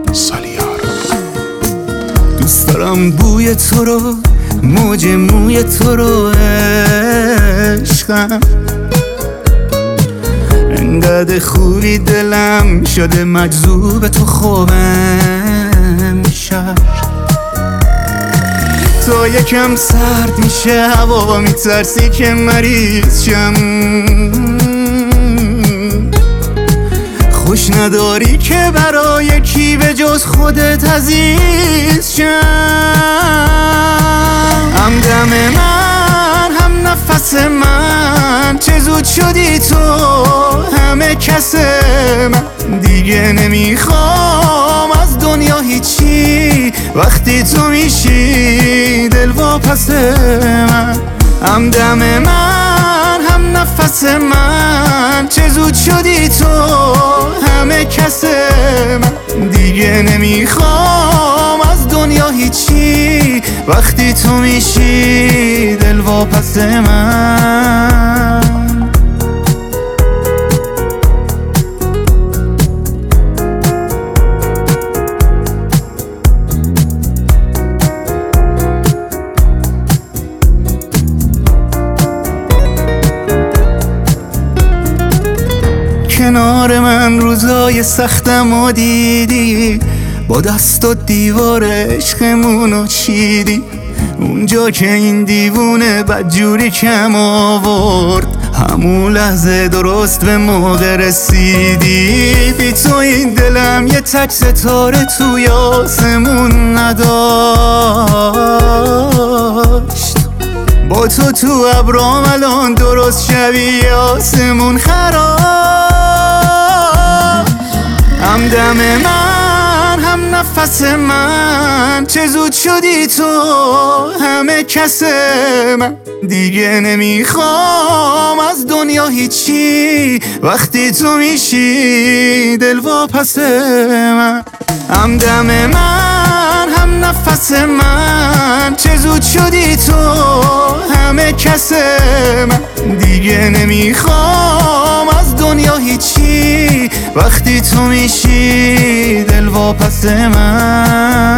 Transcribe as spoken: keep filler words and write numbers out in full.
سالیار. دوست دارم بوی تو رو، موج موی تو رو عشقم، انقدر خوبی دلم شده مجذوب تو خوبم شب. تا یکم سرد میشه هوا میترسی که مریض شم، خوش نداری که برای کی به جز خودت عزیز شم. هم دم من هم نفس من، چه زود شدی تو همه کس من. دیگه نمیخوام از دنیا هیچی وقتی تو میشی دل واپس من. هم دم من هم نفس من، چه زود شدی تو همه کس من. دیگه نمیخوام از دنیا هیچی وقتی تو میشی دل واپس من. کنار من روزای سختم و دیدی، با دست و دیوار عشقمونو چیدی. اونجا که این دیوونه بدجوری کم آورد، همون لحظه درست به موقع رسیدی. بی تو این دلم یه تک ستاره توی آسمون نداشت، با تو تو ابرام الان درست شبیه آسمون خراب. هم دم من هم نفس من، چه زود شدی تو همه کس من. دیگه نمیخوام از دنیا هیچی وقتی تو میشی دل واپس من. هم دم من هم نفس من، چه زود شدی تو همه کس من. دیگه نمیخوام از دنیا هیچی وقتی تو میشی دل واپس من.